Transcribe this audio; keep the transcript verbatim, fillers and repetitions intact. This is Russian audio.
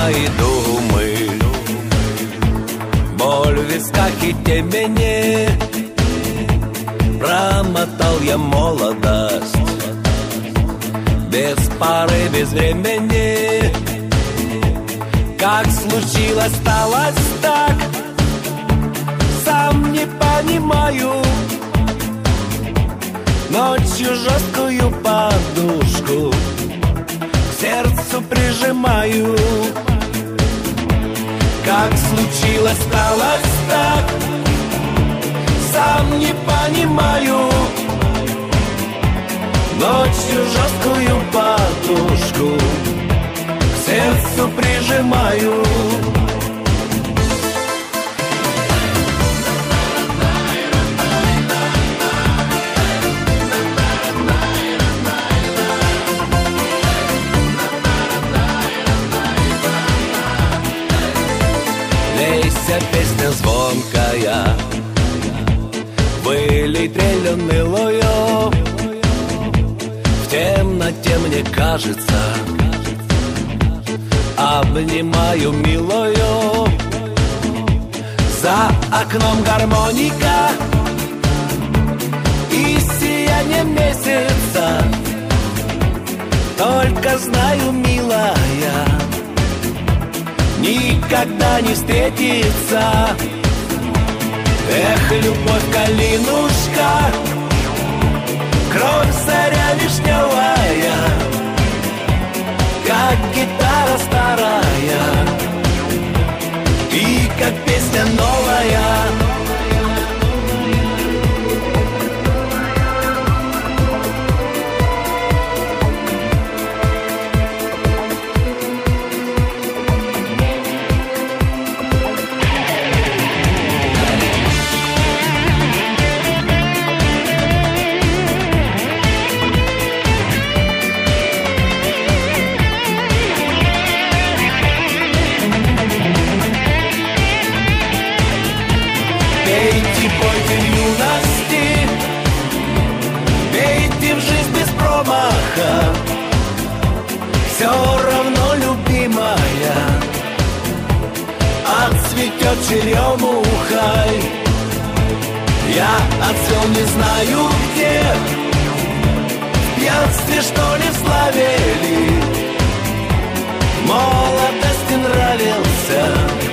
мои думы, боль в висках и темени. Промотал я молодость без пары, без времени. Как случилось, сталось так, сам не понимаю. Ночью жесткую подушку к сердцу прижимаю. Как случилось, сталось так, сам не понимаю. Ночью жесткую подушку к сердцу прижимаю. Лейся, песня звонкая, вылей трель унылую. В темноте мне кажется, обнимаю милую. За окном гармоника и сияние месяца. Только знаю, милая, никогда не встретится. Эх, любовь, калинушка, кровь, заря вишневая, как гитара старая и как песня новая. Пейте, пойте в юности, пейте в жизнь без промаха. Все равно, любимая, отцветет черемухой. Я отцвел не знаю где, в пьянстве, что ли, в славе ли. Молодости нравился